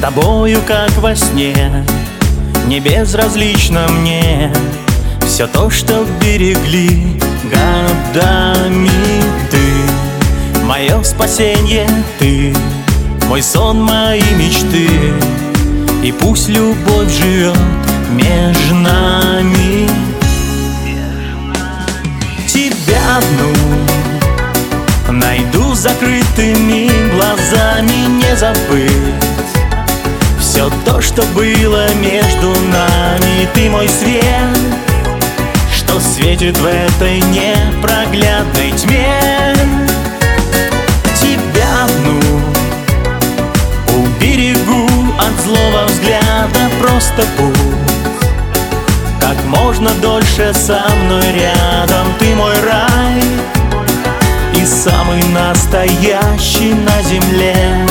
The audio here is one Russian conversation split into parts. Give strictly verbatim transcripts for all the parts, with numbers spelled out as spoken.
тобою, как во сне, не безразлично мне все то, что берегли годами. Ты мое спасенье, ты мой сон, мои мечты. И пусть любовь живет между нами. Тебя одну найду закрытыми глазами, не забыть все то, что было между нами. Ты мой свет, что светит в этой непроглядной тьме. Тебя одну уберегу от злого взгляда, просто будь как можно дольше со мной рядом. Ты мой рай и самый настоящий на земле.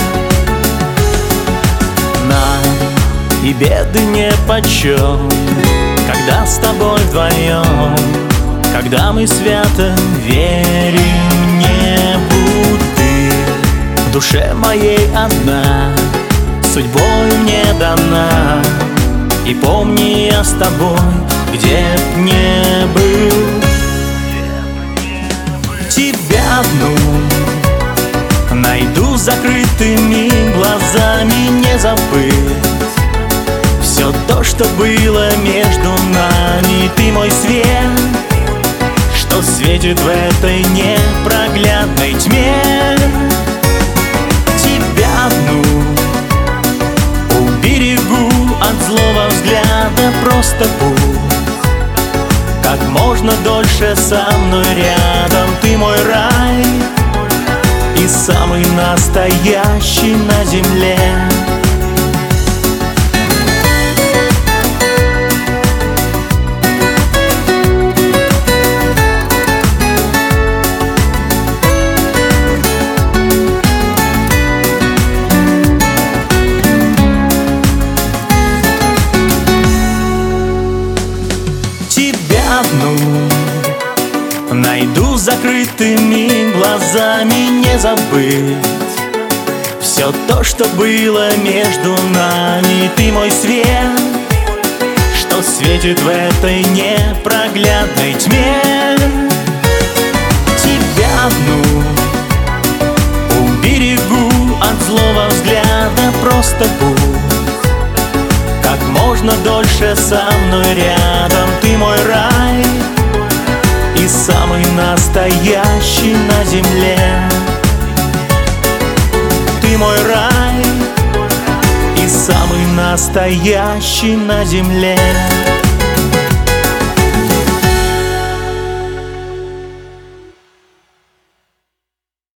Нам и беды нипочем, когда с тобой вдвоем, когда мы свято верим небу. Ты в душе моей одна, судьбой мне дана. И помни, я с тобой, где б не был. Тебя одну найду закрытыми глазами, не забыть все то, что было между нами. Ты мой свет, что светит в этой непроглядной тьме. Тебя одну уберегу от злого взгляда, просто будь как можно дольше со мной рядом. Ты мой рай и самый настоящий на земле. Найду закрытыми глазами, не забыть все то, что было между нами. Ты мой свет, что светит в этой непроглядной тьме. Тебя одну уберегу от злого взгляда, просто будь как можно дольше со мной рядом. Ты мой рай и самый настоящий на земле. Ты мой рай и самый настоящий на земле.